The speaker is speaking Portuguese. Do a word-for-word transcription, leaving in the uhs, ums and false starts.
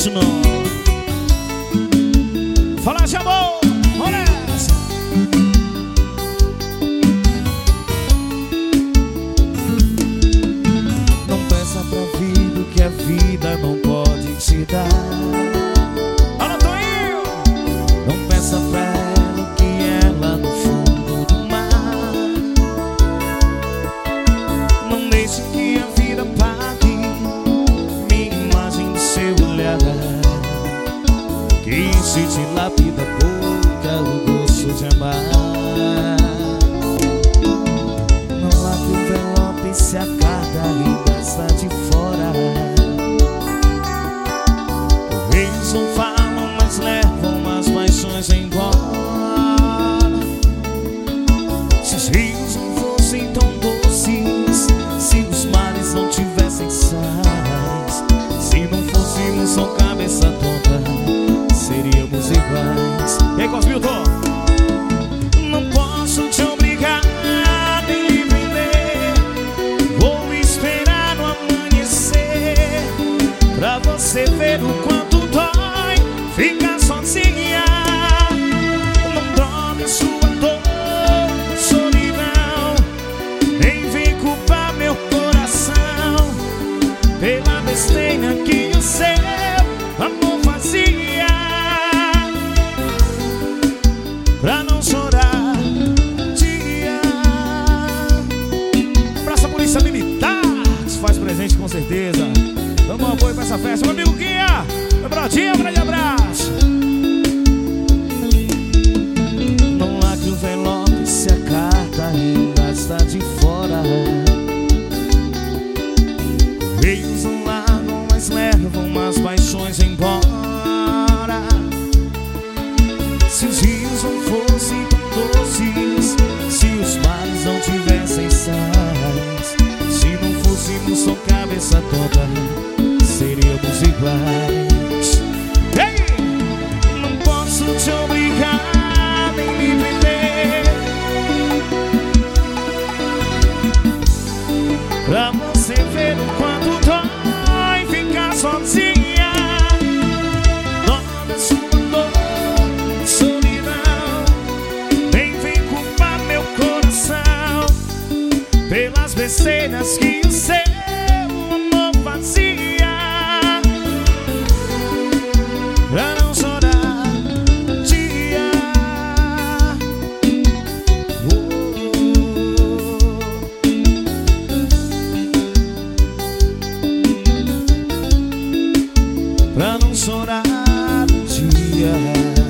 isso não. Fala de amor, olha essa. Não peça pra vida o que a vida não pode te dar. Olha, Toinho. Não peça pra ela o que ela no fundo do mar. Não deixe que a vida pague minha imagem do seu olhar, que se te lapida a boca o gosto de amar. Não há que o envelope se a carga ainda está de fora. Eles não falam, mas levam as paixões embora. Se os rios não fossem tão doces, se os mares não tivessem sais, se não fôssemos só cabeça tonta, seríamos iguais. E aí, Cosmilton? Não posso te obrigar nem lhe prender. Vou esperar no amanhecer pra você ver o quanto dói ficar sozinha. Não drogue sua dor, solidão, nem vem culpar meu coração pela besteira que o seu amor fazia. Pra não chorar dia. Praça Polícia Militar que se faz presente com certeza. Dando um apoio pra essa festa. Meu amigo Guinha, meu brodinho, um grande abraço. Não lacre o envelope se a carta ainda está de fora. Correios não largam, mas levam as paixões embora. Se os rios não fossem tão doces, se os mares não tivessem sais, se não fôssemos só cabeça tonta, seríamos iguais. Ei! Não posso te obrigar nem me prender pra você ver o quanto dói ficar sozinha. Toda sua dor, solidão, nem vem culpar meu coração pelas besteiras que o seu amor fazia. Pra não chorar dia. Oh. Pra não chorar dia.